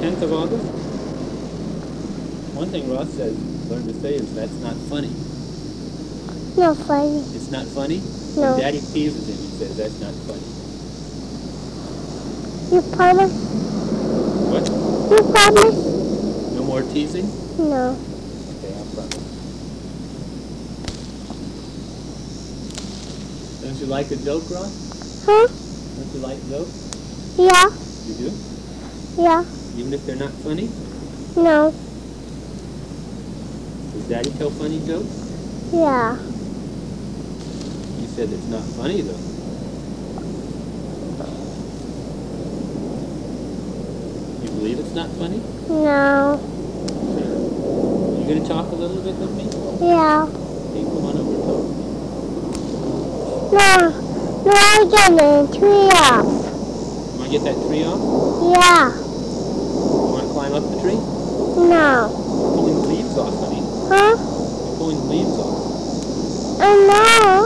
10th of August? One thing Ross says, learned to say is that's not funny. Not funny. It's not funny? No. When Daddy teases him, he says that's not funny. You promise? What? You promise? No more teasing? No. Okay, I'll promise. Don't you like a joke, Ross? Huh? Don't you like jokes? Yeah. You do? Yeah. Even if they're not funny? No. Does Daddy tell funny jokes? Yeah. You said it's not funny, though. You believe it's not funny? No. You gonna talk a little bit with me? Yeah. Hey, come on over and talk with me. No. No, I'm getting a tree off. You wanna get that tree off? Yeah. You wanna climb up the tree? No. You're pulling the leaves off, honey. Huh? You're pulling the leaves off. I know.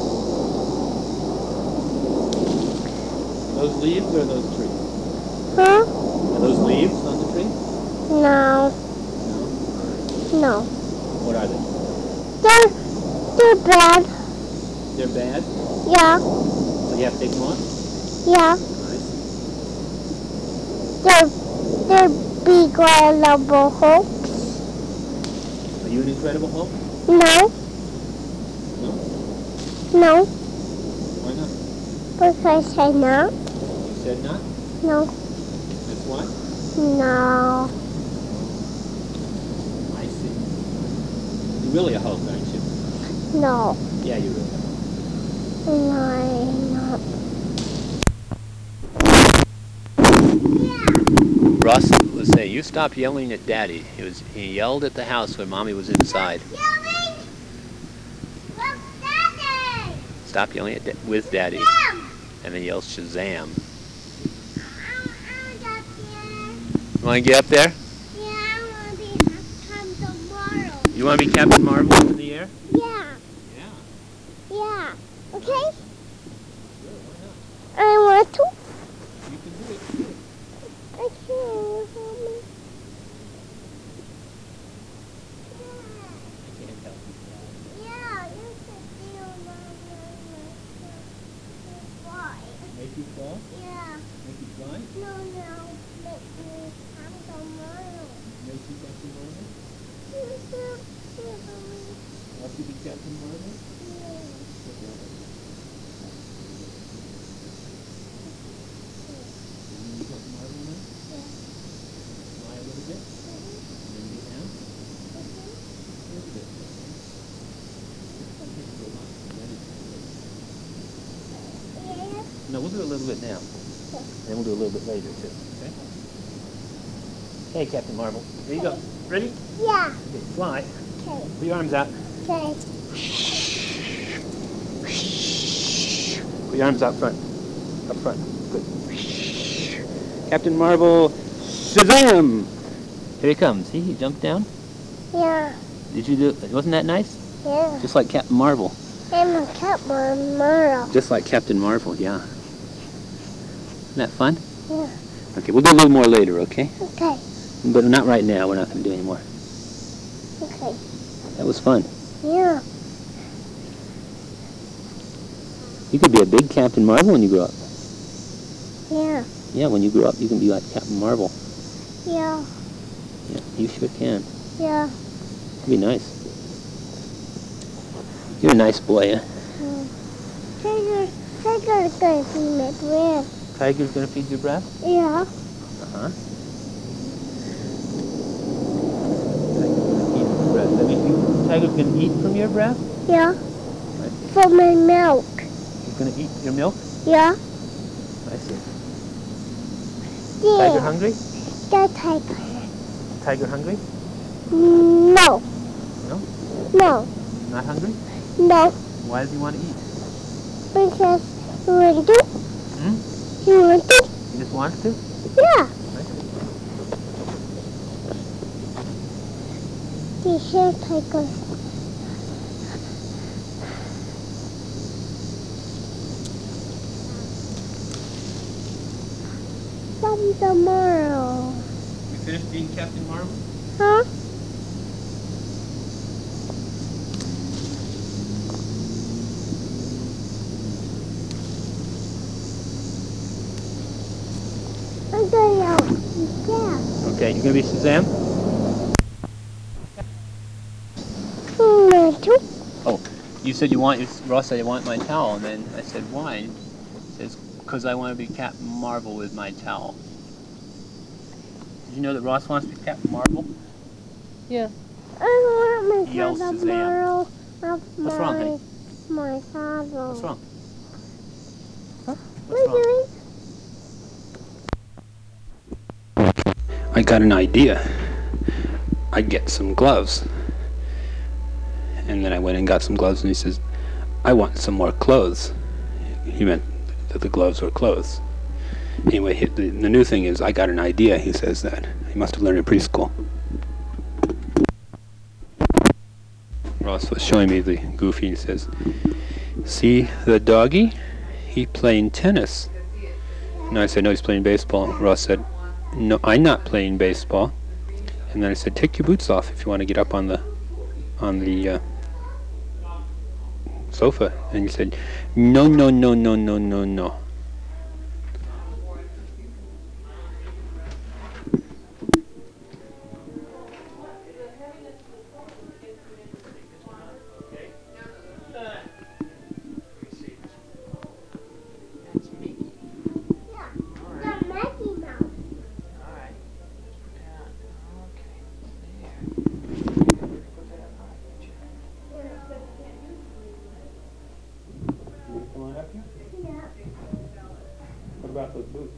Those leaves or those trees? Huh? Are those leaves on the tree? No. No. No. What are they? They're bad. They're bad? Yeah. So you have to take them off? Yeah. I see. They're big incredible hopes. Are you an Incredible Hulk? No. No? No. Why not? Because I not. You said not? No. That's why? No. I see. You're really a Hulk, aren't you? No. Yeah, you're really a Hulk. No, I'm not. Ross was saying, you stop yelling at Daddy. He yelled at the house when Mommy was inside. Yelling! Look, Daddy! Stop yelling with Daddy. Shazam! And then yells Shazam. I got there. You want to get up there? Yeah, I want to be Captain Marvel. You want to be Captain Marvel up in the air? Yeah. Yeah. Yeah. Okay? Sure, why not? I want to. You can do it. I can't. I can't help you. Yeah, you can feel my fly. Make you fall? Yeah. Make you fly? No, make me Captain Marvel. Make you Captain Marvel? Yeah. Want you to be Captain Marvel? Okay. You be Captain Marvel now? Yeah. Fly a little bit? And then get down? Very good. No, we'll do a little bit now. And we'll do a little bit later, too. Okay? Hey, Captain Marvel. There you go. Ready? Yeah. Okay, fly. Okay. Put your arms out. Okay. Put your arms out front. Up front. Good. Captain Marvel. Shazam! Here he comes. See, he jumped down. Yeah. Did you do it? Wasn't that nice? Yeah. Just like Captain Marvel. I'm a Captain Marvel. Just like Captain Marvel, yeah. Isn't that fun? Yeah. Okay, we'll do a little more later, okay? Okay. But not right now. We're not going to do any more. Okay. That was fun. Yeah. You could be a big Captain Marvel when you grow up. Yeah. Yeah, when you grow up, you can be like Captain Marvel. Yeah. Yeah, you sure can. Yeah. It'd be nice. You're a nice boy, huh? Tiger's gonna feed my bread. Tiger's going to feed your breath? Yeah. Uh-huh. Tiger's going to eat from your breath? Yeah. Right. For my milk. He's going to eat your milk? Yeah. I see. Yeah. Tiger hungry? The tiger. Tiger hungry? No. No? No. Not hungry? No. Why does he want to eat? Because you want to. Hmm? You want to? He just wants to? Yeah. Right. The share tiger. Some tomorrow. finished being Captain Marvel? Huh? Okay, you gonna be Shazam? Oh, you said you want, Ross said you want my towel, and then I said why? He says, because I want to be Captain Marvel with my towel. Did you know that Ross wants to be Captain Marvel? Yeah. I want He yells Captain Shazam. Marvel of What's wrong, honey? my saddle. What's wrong? Huh? What's wrong? I got an idea. I'd get some gloves. And then I went and got some gloves, and he says, I want some more clothes. He meant that the gloves were clothes. Anyway, the new thing is, I got an idea, he says that. He must have learned in preschool. Ross was showing me the Goofy, and he says, see the doggy? He playing tennis. And I said, no, he's playing baseball. Ross said, no, I'm not playing baseball. And then I said, take your boots off if you want to get up on the sofa. And he said, no, no, no, no, no, no, no. What about those boots?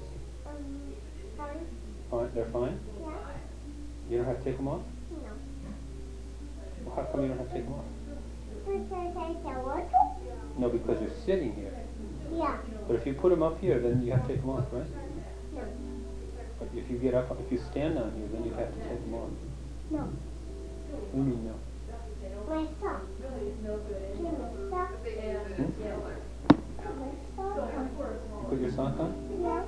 Fine. They're fine? Yeah. You don't have to take them off? No. Well, how come you don't have to take them off? Because I don't want to? No, because you're sitting here. Yeah. But if you put them up here, then you have to take them off, right? No. But if you get up, if you stand down here, then you have to take them off. No. What do you mean no? My sock. My sock. Hmm? My sock. You put your sock on? Yeah.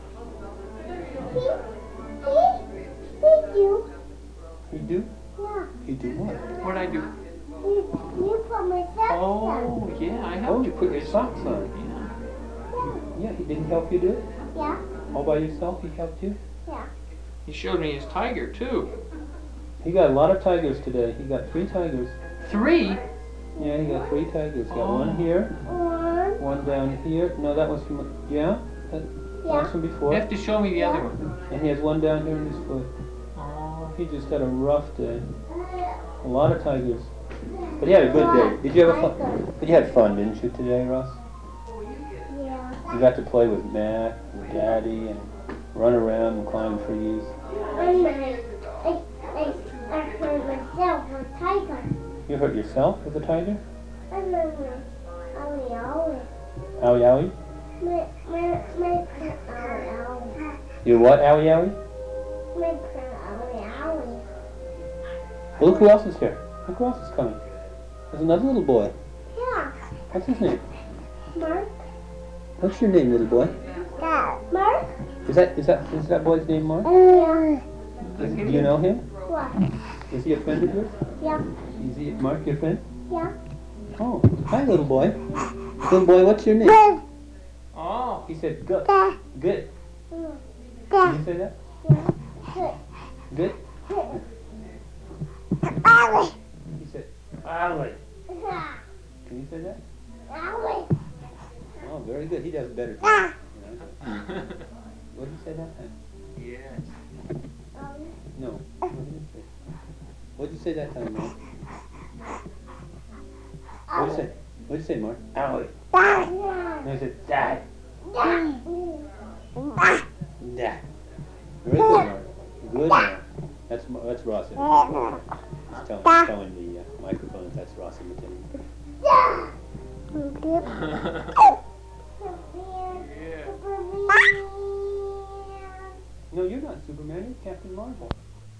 He do. He do? Yeah. He do what? What'd I do? You put my socks on. Oh, yeah, I Oh, helped you put your socks on. Yeah. Yeah, he didn't help you do it? Yeah. All by yourself, he helped you? Yeah. He showed me his tiger, too. He got a lot of tigers today. He got 3 tigers. 3? Yeah, he got 3 tigers. Got Oh. one here, One. one down here. No, that was from, yeah? That was from You before. have to show me the other one. And he has one down here in his foot. Oh. He just had a rough day. A lot of tigers. But he had a good day. Did you have fun? But you had fun, didn't you, today, Russ? Yeah. You got to play with Matt and Daddy and run around and climb trees. I hurt myself with a tiger. You hurt yourself with a tiger? I remember. Owie, owie. Owie owie? My friend, owie, owie. You what, owie owie? My friend, owie, owie. Well, look who else is here. Look who else is coming. There's another little boy. Yeah. What's his name? Mark. What's your name, little boy? Dad. Mark? Is that boy's name Mark? Yeah. Do you know him? What? Is he a friend of yours? Yeah. Is he Mark your friend? Yeah. Oh, hi little boy. Little boy, what's your name? Oh. He said good. Dad. Good. Dad. Can you say that? Yeah. Good. Owie. He said Ollie. Yeah. Can you say that? Owie. Oh, very good. He does better. Ah. What did he say that time? Yes. No. What did he say? What did you say that time, Mark? What did you say? What did you say, Mark? Ollie. Dad. No, he said Dad. Dad. Dad. Very good, Mark. Good, Mark. That's Ross. He's telling the microphone that that's Ross imitating. No, you're not Superman. You're Captain Marvel.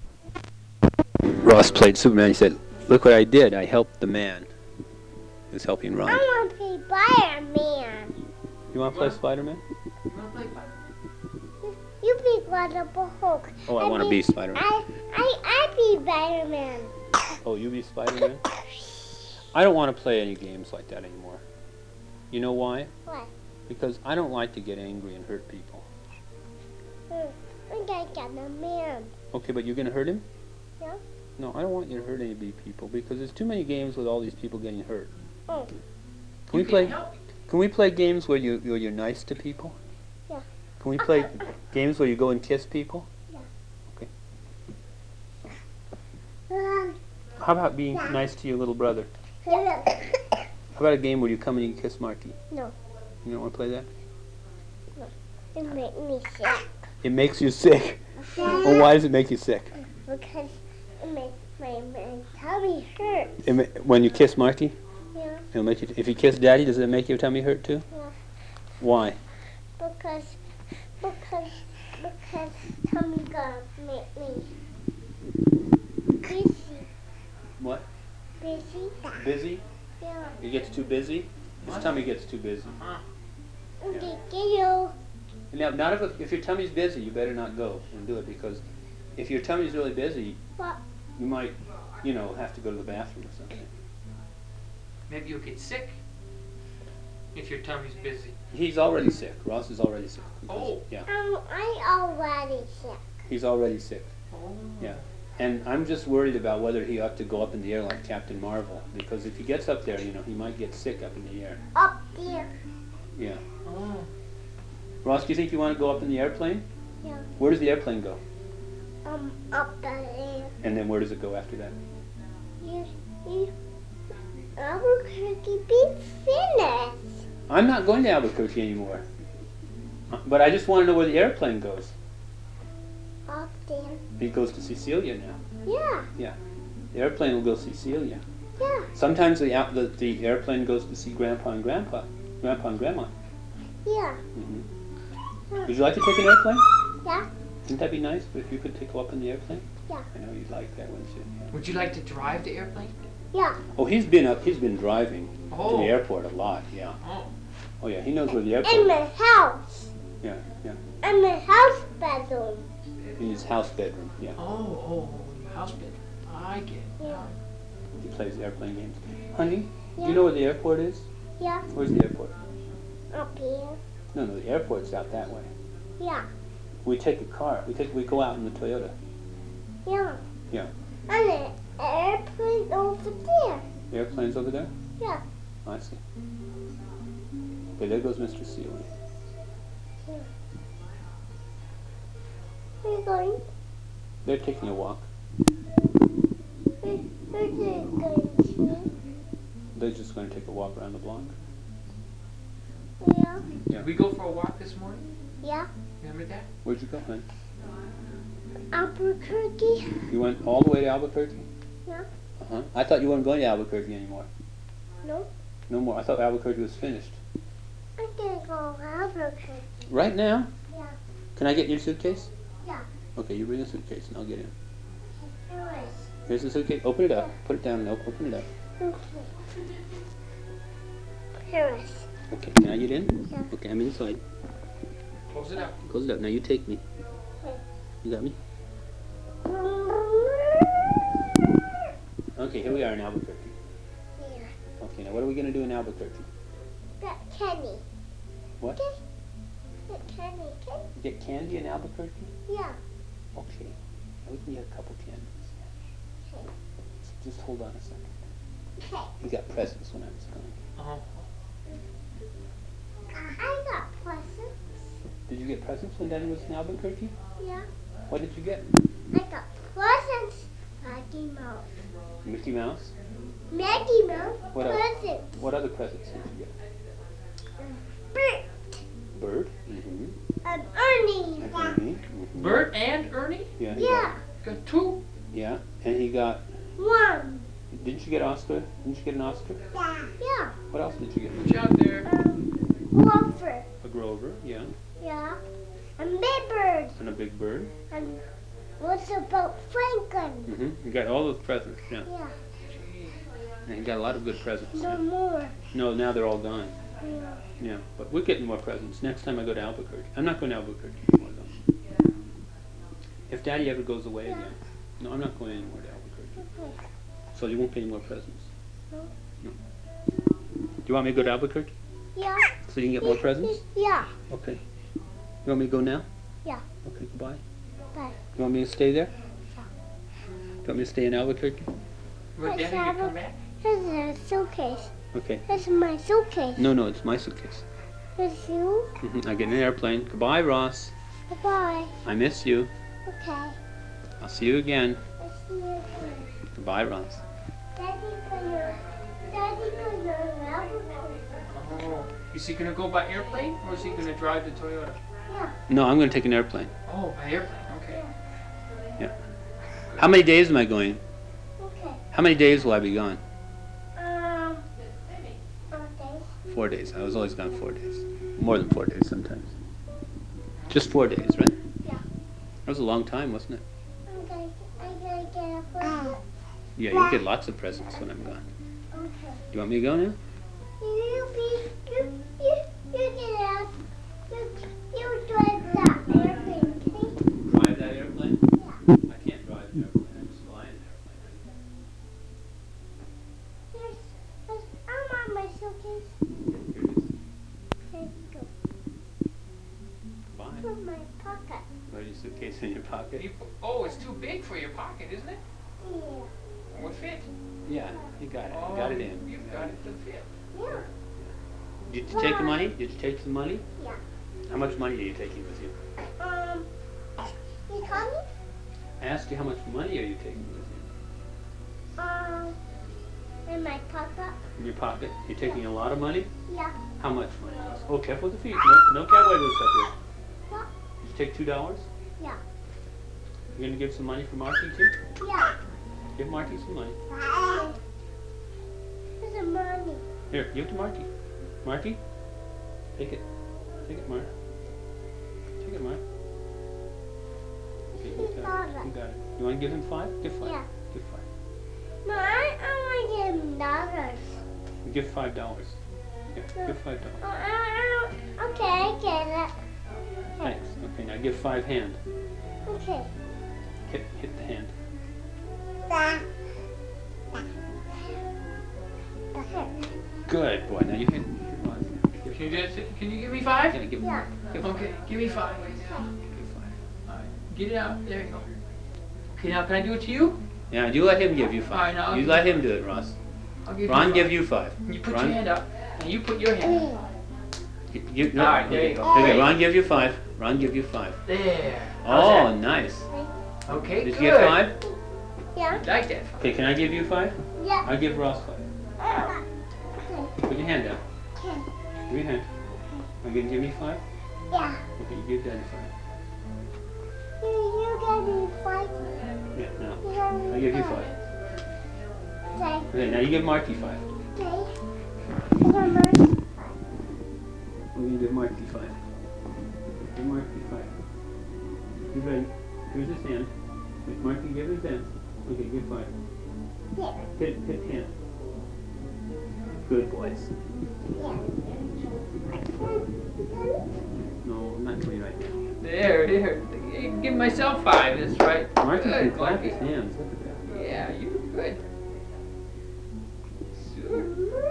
Ross played Superman. He said, "Look what I did. I helped the man who's helping Ron." I want to be Spider-Man. You want to play Spider-Man? You wanna play Spider-Man? You be Incredible Hulk. Oh, I want to be Spider-Man. I be Spider-Man. Oh, you be Spider-Man? I don't want to play any games like that anymore. You know why? What? Because I don't like to get angry and hurt people. I'm gonna get a man. Okay, but you're going to hurt him? Yeah. No, I don't want you to hurt any people because there's too many games with all these people getting hurt. Oh. Can we play games where you're nice to people? Yeah. Can we play games where you go and kiss people? Yeah. Okay. How about being nice to your little brother? How about a game where you come and you kiss Marky? No. You don't want to play that? It makes me sick. It makes you sick. Well, why does it make you sick? Because it makes my tummy hurt. When you kiss Marky? Yeah. It'll make you. If you kiss Daddy, does it make your tummy hurt too? Yeah. Why? Because tummy gonna make me busy. What? Busy? Busy? Yeah. It gets too busy? His tummy gets too busy. Okay, you. Now, not if your tummy's busy, you better not go and do it because if your tummy's really busy, What? you might, have to go to the bathroom or something. Maybe you'll get sick if your tummy's busy. He's already sick. Ross is already sick. Oh. Yeah. I already sick. He's already sick. Oh. Yeah. And I'm just worried about whether he ought to go up in the air like Captain Marvel because if he gets up there, he might get sick up in the air. Up there. Yeah. Oh. Ross, do you think you want to go up in the airplane? Yeah. Where does the airplane go? Up there. And then where does it go after that? Albuquerque be finished. I'm not going to Albuquerque anymore. But I just want to know where the airplane goes. Up there. It goes to Cecilia now. Yeah. The airplane will go see Celia. Yeah. Sometimes the airplane goes to see Grandpa and Grandma. Yeah. Hmm. Would you like to take an airplane? Yeah. Wouldn't that be nice if you could go up in the airplane? Yeah. I know you'd like that, wouldn't you? Yeah. Would you like to drive the airplane? Yeah. Oh, he's been driving to Oh. the airport a lot. Yeah. Oh. Oh yeah, he knows where the airport. In my house. Yeah. In my house bedroom. In his house bedroom. Yeah. Oh, house bedroom. I get it. Yeah. He plays airplane games. Honey, do Yeah. you know where the airport is? Yeah. Where's the airport? Up here. No, the airport's out that way. Yeah. We take a car. We go out in the Toyota. Yeah. Yeah. And the airplane over there. The airplane's over there? Yeah. Oh, I see. Okay, there goes Mr. Seeley. Where are you going? They're taking a walk. Where are you going to? They're just going to take a walk around the block. Yeah. Did we go for a walk this morning? Yeah. Remember that? Where'd you go, honey? Albuquerque. You went all the way to Albuquerque? Yeah. Uh-huh. I thought you weren't going to Albuquerque anymore. No. No more. I thought Albuquerque was finished. I'm gonna go to Albuquerque. Right now? Yeah. Can I get your suitcase? Yeah. Okay, you bring a suitcase and I'll get in. Here Here's the suitcase. Open it up. Put it down and open it up. Okay. Here is. Okay, can I get in? Yeah. Okay, I'm inside. Close it up. Close it up. Now you take me. You got me? Okay, here we are in Albuquerque. Yeah. Okay, now what are we going to do in Albuquerque? Got candy. What? Get candy. Okay? Get candy in Albuquerque? Yeah. Okay. Now we can get a couple candies. Okay. Just hold on a second. Okay. We got presents when I was gone. Oh. I got presents. Did you get presents when Daddy was in Albuquerque? Yeah. What did you get? I got presents. Mickey Mouse. Mickey Mouse? Mickey Mouse. What else? Presents. What other presents did you get? Bert. Bird? Mm-hmm. And Ernie. Mm-hmm. Bert and Ernie? Yeah. Yeah. Got two. Yeah. And he got... One. Didn't you get Oscar? Didn't you get an Oscar? Yeah. What else did you get? Watch out there. Wolfer. A Grover, yeah. Yeah. And Big Bird. And a big bird. And what's about Franklin? Mm-hmm. You got all those presents, yeah. Yeah. And he got a lot of good presents. No more. No, now they're all gone. Yeah. Yeah, but we're getting more presents next time I go to Albuquerque. I'm not going to Albuquerque anymore, though. If Daddy ever goes away again. No, I'm not going anymore to Albuquerque. Okay. So you won't get any more presents? No. No. Do you want me to go to Albuquerque? Yeah. So you can get more presents? Yeah. Okay. You want me to go now? Yeah. Okay, goodbye. Bye. You want me to stay there? Yeah. Do you want me to stay in Albuquerque? Well, Daddy, you come back? Here's a suitcase. Okay. Here's my suitcase. No, it's my suitcase. Here's you. I get in an airplane. Goodbye, Ross. Bye. I miss you. Okay. I'll see you again. I'll see you again. Goodbye, Ross. Daddy gonna Oh. Is he gonna go by airplane or is he gonna drive the Toyota? Yeah. No, I'm going to take an airplane. Oh, by airplane. Okay. How many days am I going? Okay. How many days will I be gone? 4 days. 4 days. I was always gone 4 days. More than 4 days sometimes. Just 4 days, right? Yeah. That was a long time, wasn't it? I'm gonna get a present. Yeah, you get lots of presents when I'm gone. Okay. Do you want me to go now? You get out. You drive that airplane, okay? Drive that airplane? Yeah. I can't drive an airplane. I just fly an I'm on my suitcase. airplane. Here it is. Okay, go. Bye. Put my pocket. Put your suitcase in your pocket. Oh, it's too big for your pocket, isn't it? Yeah. Will it fit? Yeah, you got it. Oh, You got it in. You've got it to fit. Yeah. Did you take the money? Did you take some money? Yeah. How much money are you taking with you? You call me? I asked you how much money are you taking with you? In my pocket? In your pocket? You're taking a lot of money? Yeah. How much money? Oh, careful with the feet. No cowboy boots up here. What? Did you take $2? Yeah. You're going to give some money for Marty too? Yeah. Give Marty some money. Here's a money. Here, give it to Marty. Marty? Take it. Take it, Mark. Take it, Mark. Okay, you got it. You got it. You want to give him 5? Give 5. Yeah. Give 5. No, I want to give him dollars. Give $5. Yeah, give $5. Okay, I get it. Thanks. Okay, now give 5 hand. Okay. Hit the hand. Good boy. Now you hit. Can you give me 5? Yeah, give him. Yeah. Give him. Okay, give me 5. Give 5. Alright, get it out. There you go. Okay, now can I do it to you? Yeah, you let him give you All right, now 5. I'll You give let you him do it, Ross. I'll give Ron you 5. give you 5. You put Ron, your hand up, and you put your hand up. No, All right, there you go. Okay, Ron give you 5. Ron give you 5. There. Oh, How's nice. that? Okay, Did you good. get 5? Yeah. Like that. Okay, can I give you 5? Yeah. I'll give Ross 5. Okay. Put your hand down. Okay. Give your hand. Are you gonna give me 5? Yeah. Okay, you give Daddy 5. You get me 5. Yeah, now. You get me I'll give you 5. Okay. Okay, now you give Marty 5. Okay. I got money. We're gonna give Marty 5. Give Marty 5. You ready? Here's his hand. Wait, Marty, give his hand. Okay, give 5. Yeah. Hit hand. Good boys. Yeah. No, not me right now. There. Give myself 5. That's right. Marty can Good, clap Marky. his hands. Look at that. Yeah, you're good. Sure.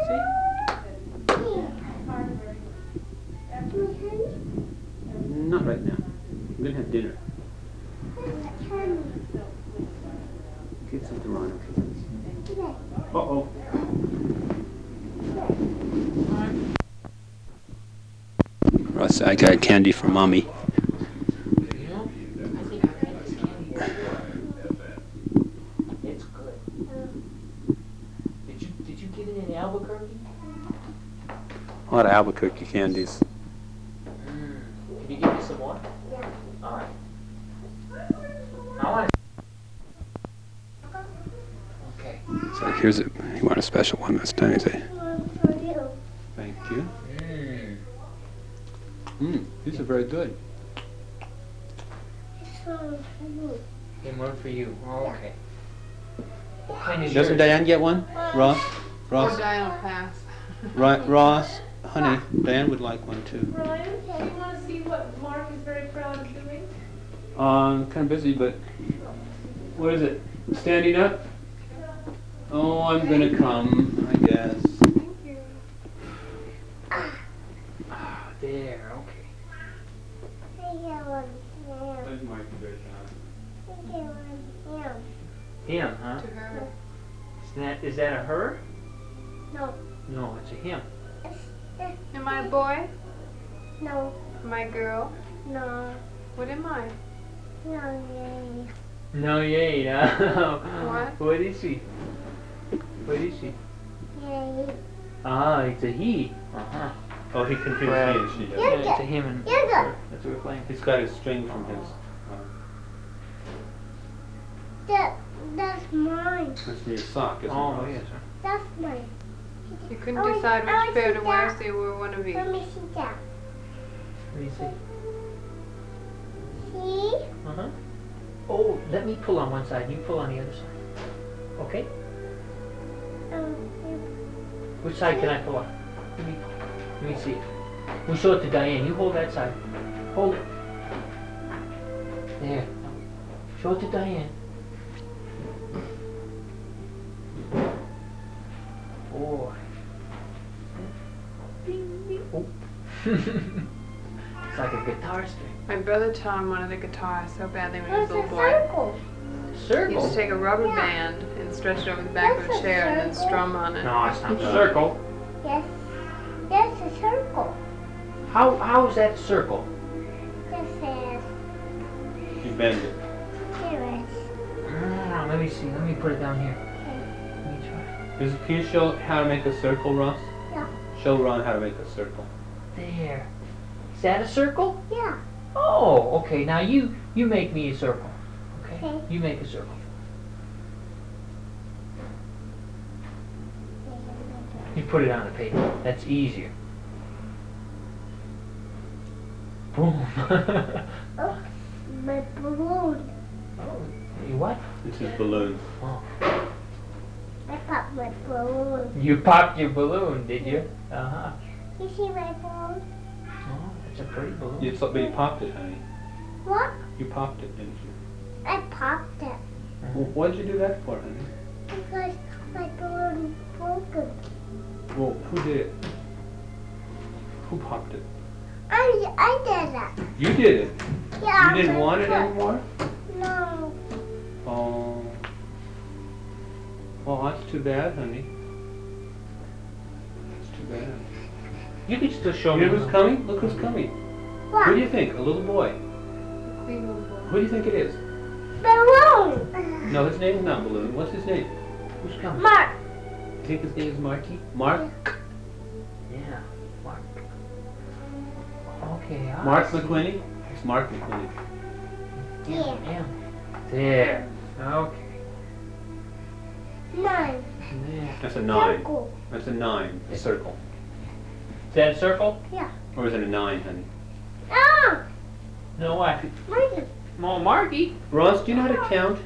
Not right now. I'm gonna have dinner. Give some to Ron. Uh-oh. Russ, I got candy for Mommy. You know, I think I've had this candy before. It's good. Did you get it in Albuquerque? A lot of Albuquerque candies. Can you give me some more? Yeah. All right. I want to. Okay. So here's it. You want a special one this time, you say? One for you. Thank you. These are very good. This one for you. And one for you. Oh, okay. What kind is Doesn't yours? Diane get one? Ross? Or Diane will pass. Ross, honey, Diane would like one too. Ryan, do you want to see what Mark is very proud of doing? Kind of busy, but what is it? Standing up? Oh, I'm gonna come, I guess. Thank you. There, okay. There's Marky right now. Him, huh? To her. Is that a her? No. No, it's a him. Am I a boy? No. Am I a girl? No. What am I? No. Yay. No, yay, no. What? What is he? What is he? Yay. Ah, it's a he. Uh-huh. Oh, he confused Well, he and she. Yeah. Yeah, it's a him and Yeah. her. That's what we're playing. He's got his string from his. That's mine. That's your sock, isn't Oh, it? yes, sir. That's mine. You couldn't Oh, decide I which pair to see wear, that. so you wore one of each. Let me see that. Let me see. See? Uh-huh. Oh, let me pull on one side. You pull on the other side. Okay? Um, Which side can I pull on? Let me see. We'll show it to Diane. You hold that side. Hold it. There. Show it to Diane. Boy. Ding, ding. Oh. It's like a guitar string. My brother Tom wanted a guitar so badly when he was There's a a little boy. circle. He used Circle? to take a rubber Yeah. band and stretch it over the back of That's a a chair and then circle. strum on it. No, it's not a circle. Yes. That's a circle. How is that a circle? This is. You bend it. Here is. Let me see. Let me put it down here. Let me try. Can you show how to make a circle, Ross? Yeah. Show Ron how to make a circle. There. Is that a circle? Yeah. Oh, okay. Now you make me a circle. Okay? Okay. You make a circle. You put it on the paper. That's easier. Boom. Oh, my balloon. You what? It's his balloon. Oh. I popped my balloon. You popped your balloon, did you? Uh-huh. You see my balloon? Oh, that's a pretty balloon. But you popped it, honey. What? You popped it, didn't you? I popped it Well, what did you do that for, honey? because my balloon broken. Well, who did it? Who popped it? I did that. You did it. Yeah. You didn't my want it foot. anymore? No. Oh. Well, that's too bad, honey. That's too bad. You can still show You me. know who's coming? Look who's coming. What? Who do you think? A little boy. The Cleveland boy. Who do you think it is? Balloon. No, his name's not Balloon. What's his name? Who's coming? Mark. You think his name is Marky? Mark? Yeah. Mark. Okay. I Mark see. McQuinney? It's Mark McQuinney. Yeah. Yeah. There. Okay. 9. There. That's a 9. Circle. That's a 9. A circle. Is that a circle? Or is it a 9, honey? Ah! No, what? Marky. Well, Marky. Ross, do you know how to count?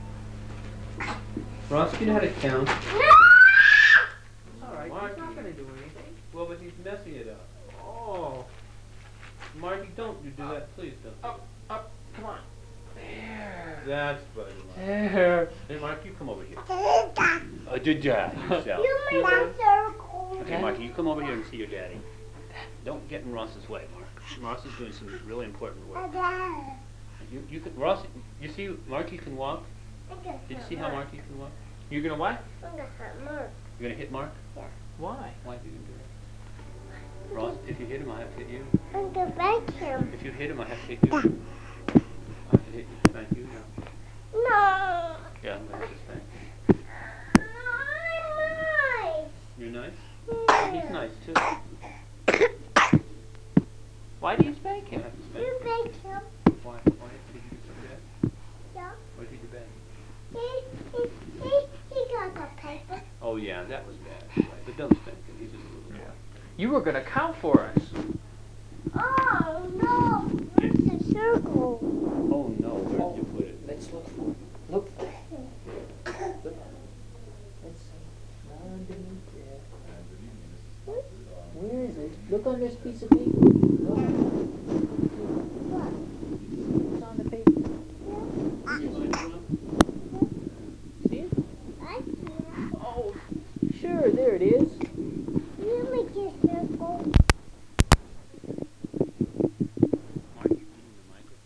Ross, do you know how to count? No! Alright, Marky. he's not gonna do anything. Well, but he's messing it up. Oh. Marky, don't you do that. Please don't. Up. Come on. There. That's better. There. Hey, Mark, you come over here. You Good job, yourself. made a circle. Okay, Marky, you come over here and see your daddy. Don't get in Ross's way, Mark. Ross is doing some really important work. You can, Ross, you see, Marky can walk. Did you see how Marky can walk? You're gonna what? I'm gonna hurt Mark. You're gonna hit Mark? Why? Why do you do that? Ross, if you hit him, I have to hit you. I'm gonna bite him. If you hit him, I have to hit you. I have to hit you. Thank you. Yeah, No. yeah that's just thank you. I'm You're nice? nice. He's nice, too. Why do you spank You him? bake him. Why? Did you do something bad? Yeah. What did you do bad? He got the paper. Oh, yeah, that was bad. Right. But don't spank him. He's just a little boy. You were gonna count for us. Oh no! It's a circle. Oh, no. Where did you put it? Let's look for it. Look for it. Look at it. Let's see. Underneath there. Where is it? Look on this piece of paper. Look. It's on the paper. there it is. You make a circle.